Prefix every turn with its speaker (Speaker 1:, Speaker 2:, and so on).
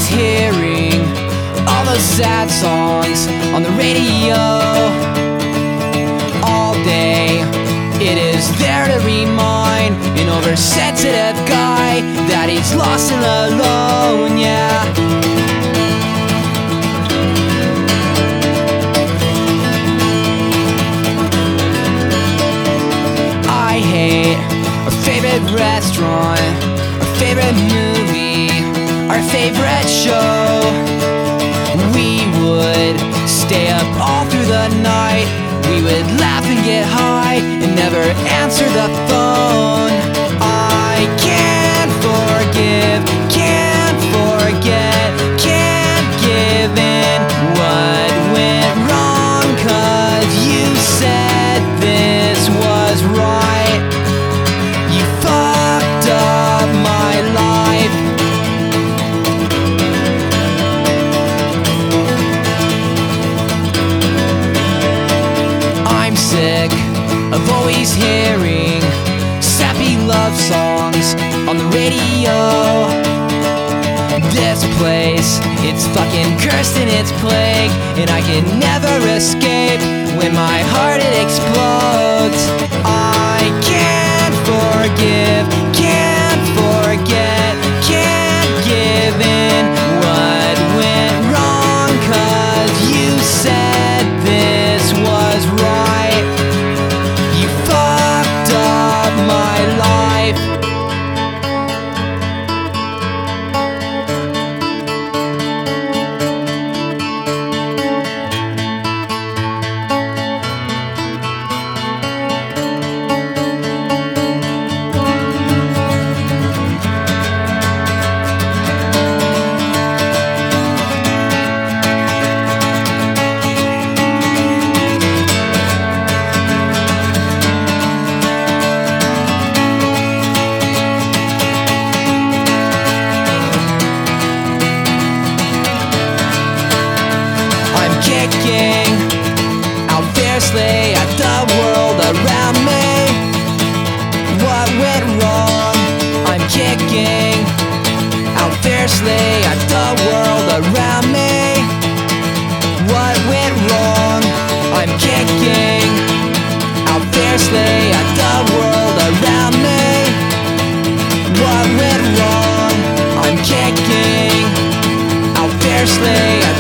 Speaker 1: hearing all those sad songs on the radio. All day, it is there to remind an oversensitive guy that he's lost and alone, yeah. I hate our favorite restaurant, our favorite movie, our favorite show. We would stay up all through the night. We would laugh and get high and never answer the phone. I can't forgive, can't forget, can't give in what went wrong, 'cause you said this was right. You fucked up my life. I'm sick of always hearing sappy love songs on the radio. This place, it's fucking cursed and it's plague, and I can never escape when my heart it explodes. I can't forgive, can't forget, can't give in what went wrong, 'cause you said this was right. You fucked up my life. Kicking out fiercely at the world around me. What went wrong? I'm kicking out fiercely at the world around me. What went wrong? I'm kicking out fiercely at the world around me. What went wrong? I'm kicking out fiercely at